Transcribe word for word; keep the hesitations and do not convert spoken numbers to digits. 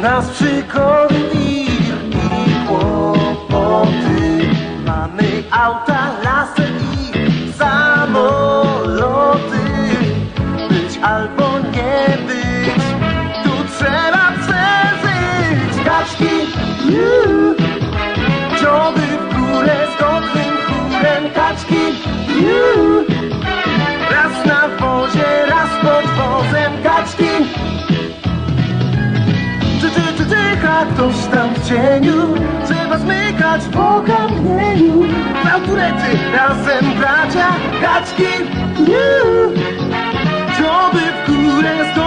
nas przygody, wir i kłopoty. Mamy auta, lasy i samoloty. Być albo nie być, tu trzeba przeżyć. Kaczki, juuu, dzioby w górę z godnym chórem. Kaczki, juuu, raz na wozie, raz pod wozem. Kaczki, czy, czy, czy, czyha ktoś tam w cieniu? Trzeba zmykać po kamieniu. Autorety, razem bracia. Kaczki, juuu, dzioby w górę z